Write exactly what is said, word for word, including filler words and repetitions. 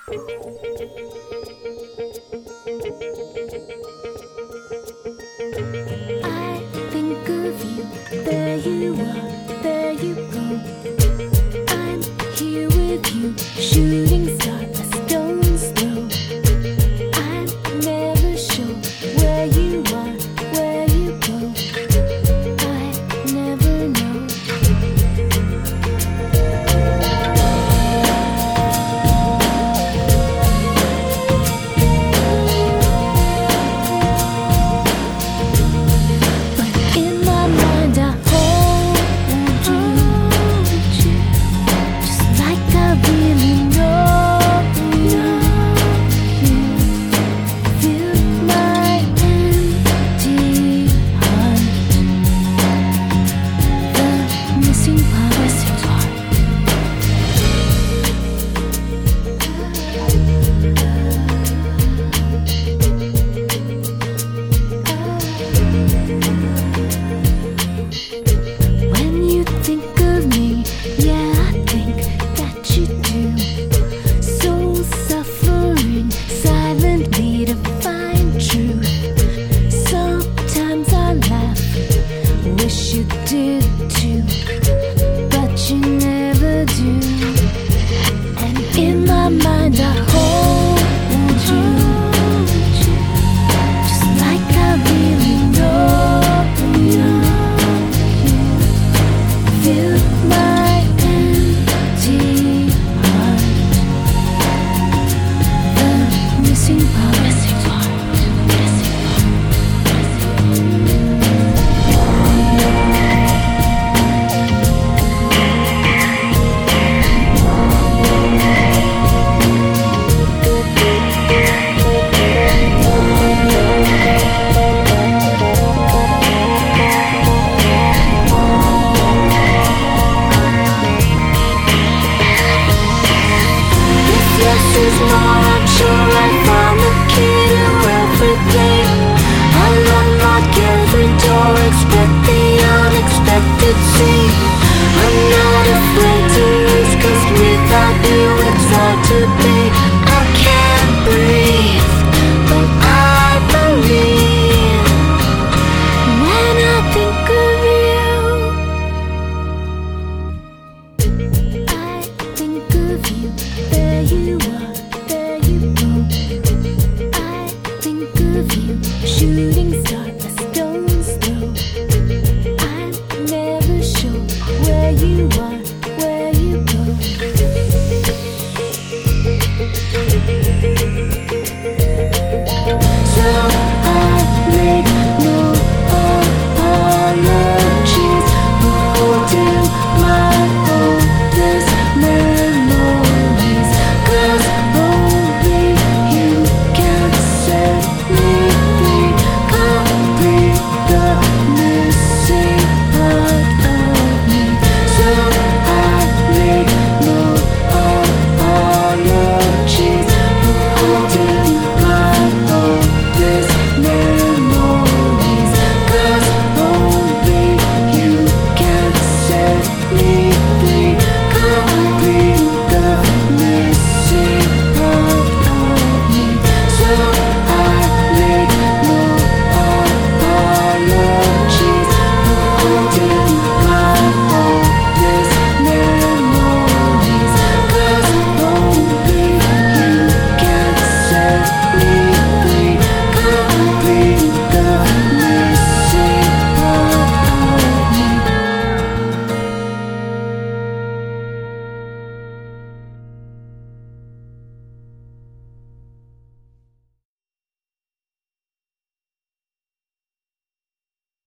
I think of you, there you are, there you go. I'm here with you, shooting star, a stone's throw. I'm never sure where you are, where you go. I never know. But in my mind I hold you, just like I really know you. Fill my empty heart, the missing part, missing part. When you think of me, yeah, I think that you do. Soul suffering silently to find truth. Sometimes I laugh, wish you did too, but you never do. And in my mind I hold you, just like I really know you. Fill my empty heart, the missing part, missing part, missing This is more